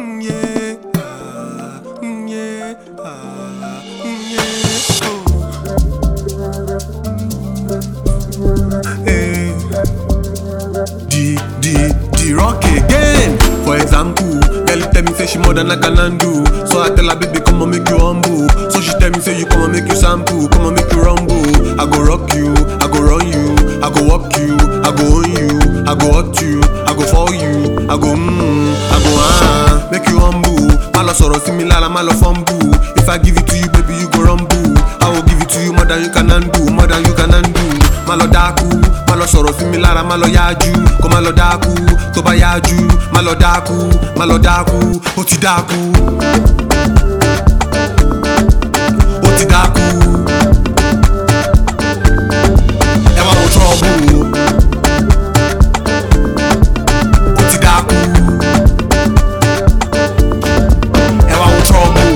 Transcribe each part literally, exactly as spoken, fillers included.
mm, yeah, ah, mm, yeah, ah, mm, yeah. Oh. Hey, D D D rock again. For example, girl tell me say she more than I can do. So I tell her baby come on make you humble. So she tell me say you come on make you sample, come on make you rumble. I go rock you, I go run you, I go walk you, I go own you, I go hurt you, I go for you, I go mmm, I go ah, make you humble. Malo soro similar, malo fumble. If I give it to you, baby, you go rumble. I will give it to you more than you can undo, more than you can undo. Malo daku, malo soro similar, malo yaju, ko malo daku, to ba yaju, malo daku, malo daku, oti daku, oti daku. Ewa mo trouble, oti daku. Ewa mo trouble.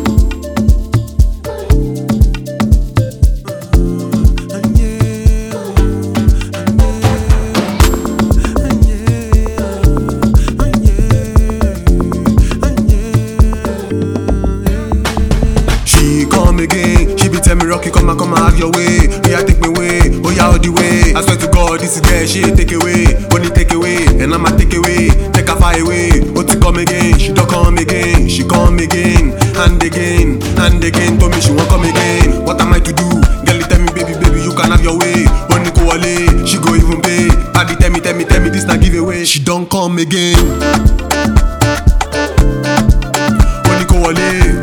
Again, she be tell me Rocky, come and come and have your way. Yeah, take me away, oh yeah, all the way. I swear to God, this is girl, she ain't take away. Only take away, and I'ma take away. Take her far away, oh to come again. She don't come again, she come again, and again, and again. Told me she won't come again. What am I to do? Girl, tell me, baby, baby, you can have your way. Only go away, she go even pay. Paddy, tell me, tell me, tell me, this not giveaway. She don't come again. Only go away.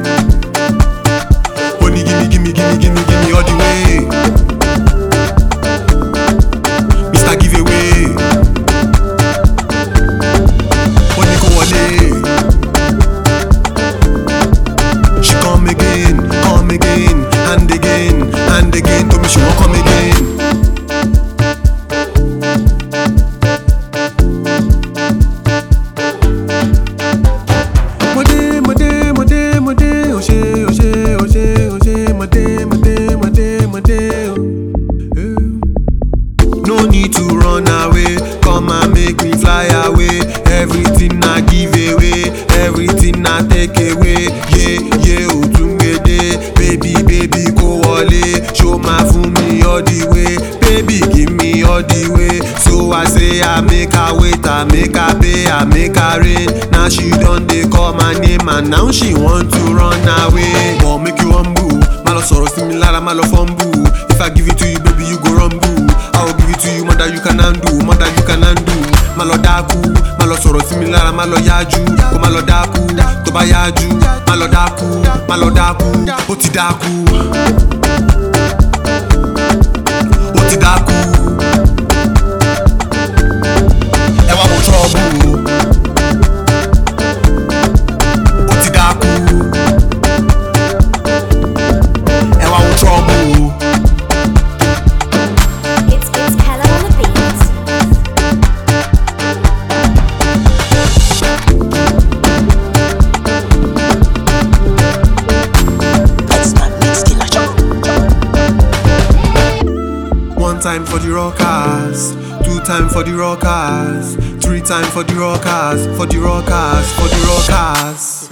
Gimme, gimme, gimme, gimme, gimme all the way. Mister Giveaway. Only go away. She come again, come again, and again, and again. Told me she won't come again. Mode, mode, mode, mode, Oshe, Oshe, Oshe. No need to run away, come and make me fly away. Everything I give away, everything I take away. Yeah, yeah, Otungede, baby, baby, go wale. Show my fun me all the way, baby, give me all the way. So I say I make her wait, I make her pay, I make her rain. Now she done dey call my name and now she want to run away. But make you humble, malo soro similar, malo fumble. If I give it to you, baby, you go rumble. I will give it to you more than you can undo, more than you can undo. Malo daku, malo soro similar, malo yaju, ko malo daku, to ba yaju, malo daku, malo daku, oti daku, oti daku. Ewa mo trouble, oti daku. Ewa mo trouble. One time for the rockers, two time for the rockers, three time for the rockers, for the rockers, for the rockers.